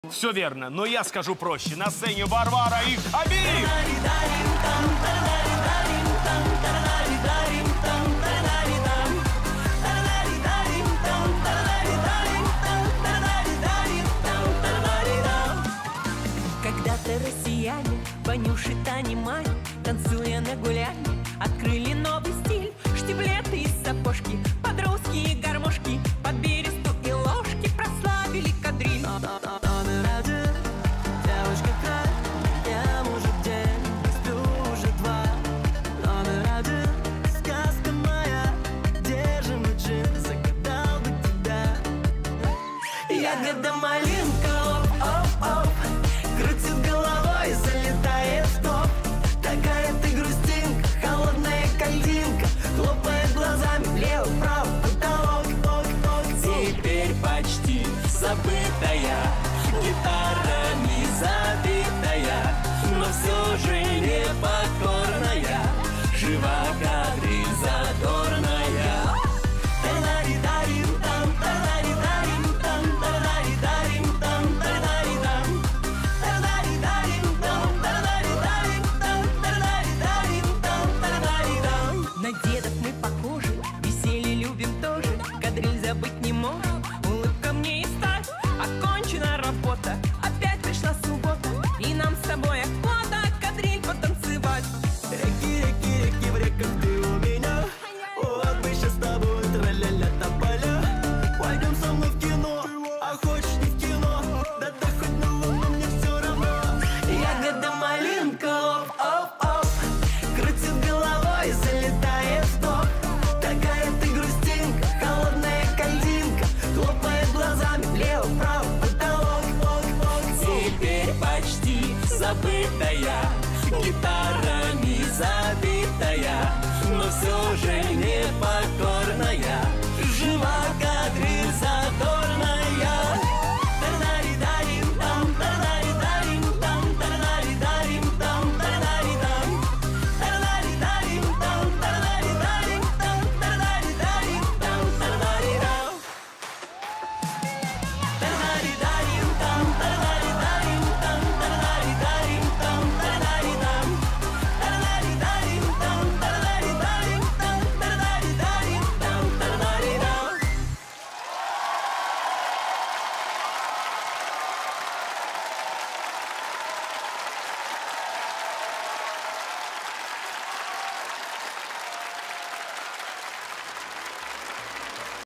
Все верно, но я скажу проще. На сцене Варвара и Хабиб! Когда-то россияне, Ванюши, Тани, Мань, танцуя на гуляне, открыли новый стиль. Штиблеты и сапожки, под русские гармошки, под бересту и ложки прославили кадриль. Девушка край, я мужик день, сплю уже два. Номер один, сказка моя, держим джин, загадал бы тебя. Ягода малинка, оп-оп-оп, крутит головой, залетает в топ. Такая ты грустинка, холодная кальдинка, хлопает глазами влево-вправо, потолок, ок-ок. Теперь почти забытая, гитарами забитая, но все же непокорная, жива кадриль задорная. Тарари-дарим-там, тарари-дарим-там, тарари-дарим-там, тарари-дарим-там, тарари-дарим-там, тарари-дарим-там, тарари-дарим-там, тарари-дарим. На дедов мы похожи, веселье любим тоже, кадриль забыть не можем, улыбка мне и стать. Окончена работа, опять пришла суббота, и нам с тобой охота кадриль потанцевать. Реки, реки, реки в реках, ты у меня. Вот мы сейчас с тобой тра-ля-ля тополя. Пойдем со мной в кино, а хочешь не в кино, да так хоть на луну, мне все равно. Ягода малинка, оп-оп-оп, крутит головой, залетает в топ. Такая ты грустинка, холодная кальдинка, хлопает глазами влево-вправо, потолок, ок-ок. Теперь почти забытая, гитарами забитая, но все же непокорная,